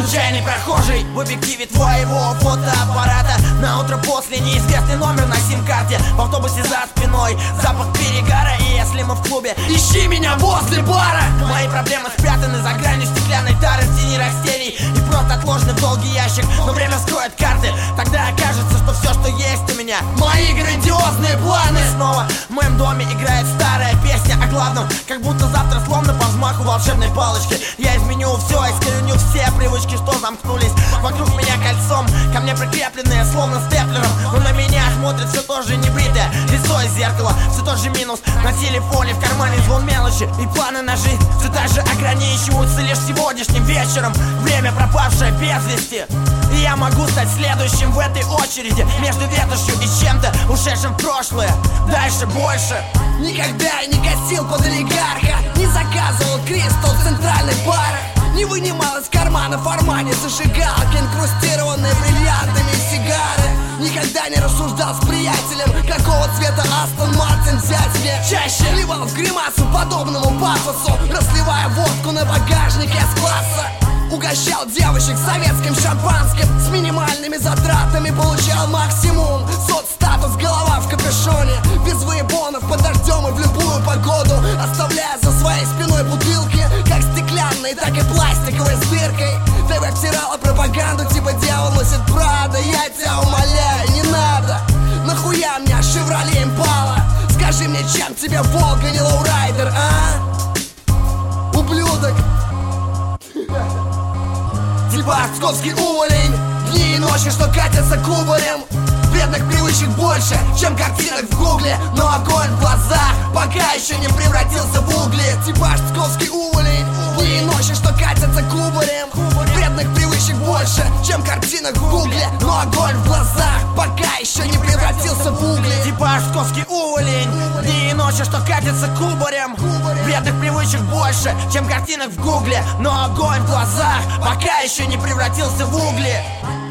случайный прохожий в объективе твоего фотоаппарата. На утро после неизвестный номер на сим-карте. В автобусе за спиной запах перегара. И если мы в клубе, ищи меня возле бара. Мои проблемы спрятаны за гранью стеклянной тары в тени растений и просто отложены в долгий ящик. Но время вскроет карты, тогда окажется, что все, что есть у меня, мои грандиозные планы. Снова в моем доме играет старая песня о главном, как будто завтра словно по взмаху волшебной палочки я изменю все, искореню все привычки, что замкнулись вокруг меня кольцом, ко мне прикрепленные словно степлером. Но на меня смотрит все то же небритое лицо из зеркала, все тот же минус на телефоне, в кармане звон мелочи. И планы на жизнь все так же ограничиваются лишь сегодняшним вечером. Время пропавшее без вести, и я могу стать следующим в этой очереди между ветошью и чем-то ушедшим в прошлое. Дальше больше. Никогда я не косил под олигарха, не заказывал кристалл в центральной барах, не вынимал из кармана в Армани зажигалки, инкрустированные бриллиантами сигары. Никогда не рассуждал с приятелем, какого цвета Астон Мартин взять мне. Чаще ливал в гримасу подобному пафосу, разливая водку на багажнике С-класса. Угощал девочек советским шампанским, с минимальными затратами получал максимум. Соцстатус, голова в капюшоне, без выебонов, под дождем и в любую погоду, оставляя за своей спиной бутылки, как стеклянные, так и пластиковые с дыркой. ТВ втирала пропаганду, типа дьявол носит Прада. Я тебя умоляю, не надо. Нахуя мне Шевроле Импала? Скажи мне, чем тебе Волга не лоурайдер, а? Ублюдок. Типа псковский уволень, дни и ночи, что катятся кубарем. Вредных привычек больше, чем картинок в гугле, но огонь в глазах пока еще не превратился в угли. Типа псковский уволень, дни и ночи, что катятся кубарем. Вредных привычек больше, чем картинок в гугле, но огонь в глазах пока еще не превратился в угли. Типа псковский уволень, дни и ночи, что катятся кубарем. Вредных привычек больше, чем картинок в гугле, но огонь в глазах пока еще не превратился в угли.